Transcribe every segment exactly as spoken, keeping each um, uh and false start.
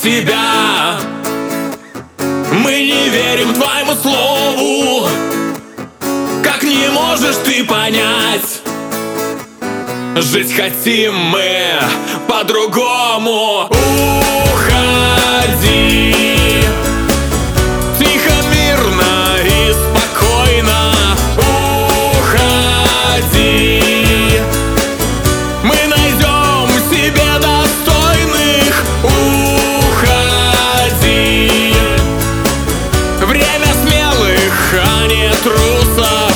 тебя. Мы не верим твоему слову, как не можешь ты понять. Жить хотим мы по-другому. Уходи тихо, мирно и спокойно. Уходи, мы найдем себе достойных. Уходи, время смелых, а не трусов.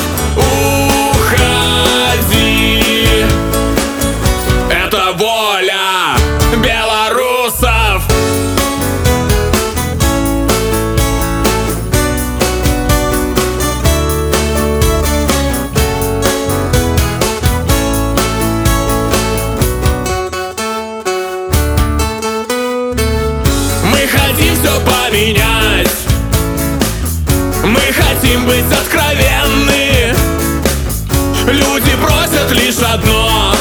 Уходи, это воля белорусов. Мы хотим все поменять, мы хотим быть откровенны. Люди просят лишь одно: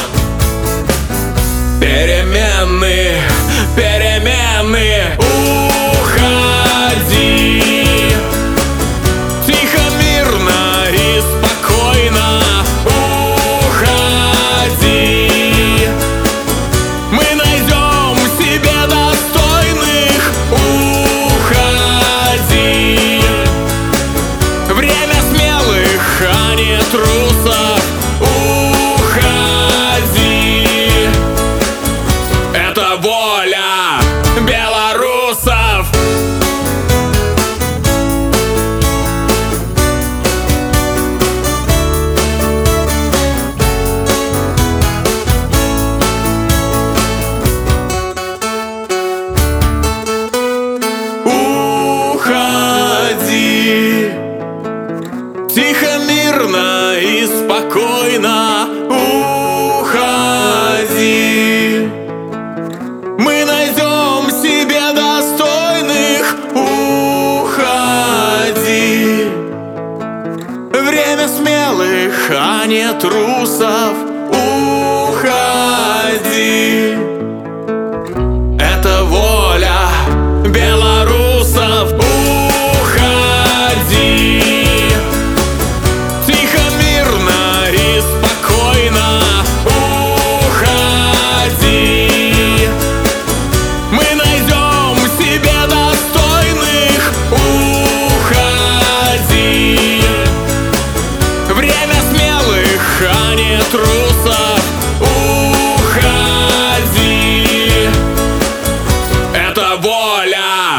перемены, перемены. Уходи тихо, мирно и спокойно. Уходи, мы найдем себе достойных. Уходи, время смелых, а не трусов. Уходи, это воля белорусов. Уходи тихо, мирно и спокойно. Уходи, мы найдем себе достойных. Уходи, время смелых, а не трусов. Уходи, это воля белорусов. Уходи тихо, мирно и спокойно. Уходи, мы найдем себе достойных. Уходи, время смелых, а не трусов. Уходи, это воля